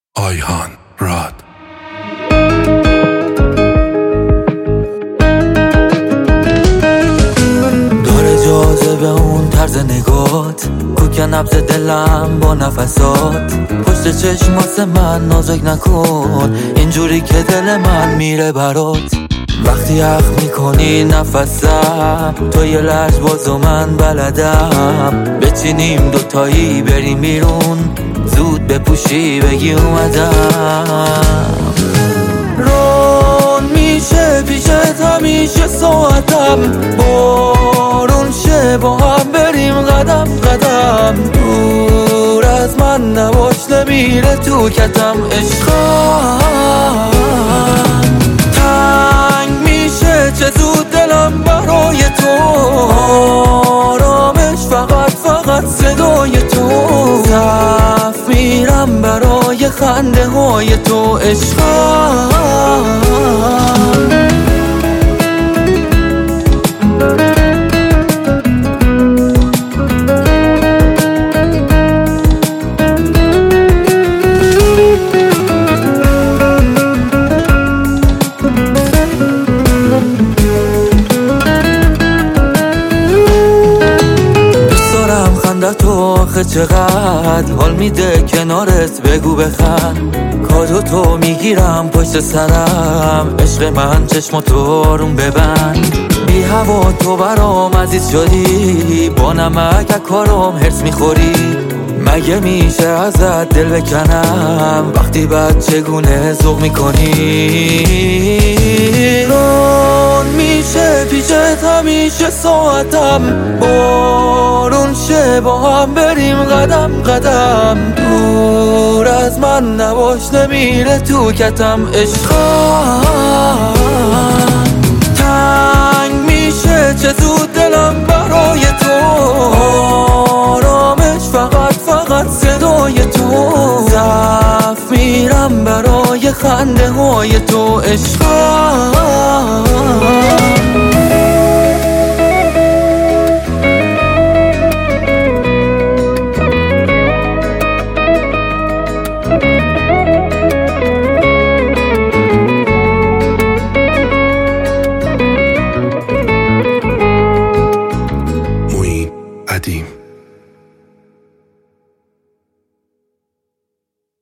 آیهان راد. داره جاذبه اون طرز نگات، کوک نبض دلم با نفسات. پشت چشماس من نازک نکن، اینجوری که دل من میره برات. وقتی اخ میکنی نفسم، تو یه لحظ بازو من بلدم. بچینیم دوتایی بریم بیرون، زود بپوشی بگی اومدم. رون میشه پیشت همیشه ساعتم، بارون شه با هم بریم قدم قدم. دور از من نباش نمیره تو کتم عشقم. تنگ میشه چه زود دلم برای تو، آرامش فقط صدای تو. صف میرم برای خنده های تو عشقم. تو آخه چقدر حال میده کنارت، بگو بخند. کادو تو میگیرم پشت سرم، عشق من چشماتو آروم ببند. بی هوا تو برام عزیز شدی، با نمک کارم هرس میخوری. مگه میشه ازت دل بکنم وقتی بعد چگونه ذوق میکنی. رون میشه پیشت همیشه ساعتم، بارون شه با هم بریم قدم قدم. دور از من نباش نمیره تو کتم عشقم. تنگ میشه چه زود دلم برای تو، آرامش فقط صدای تو. صف میرم برای خنده های تو عشقم.